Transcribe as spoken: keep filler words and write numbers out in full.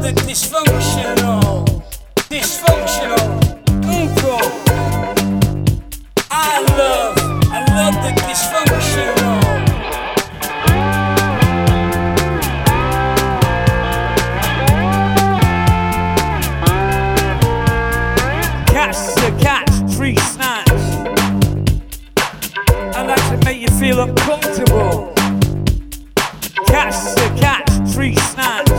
the dysfunctional, dysfunctional, uncle. I love, I love the dysfunctional. Catch to catch, tree snatch. I like to make you feel uncomfortable. Catch to catch, tree snatch.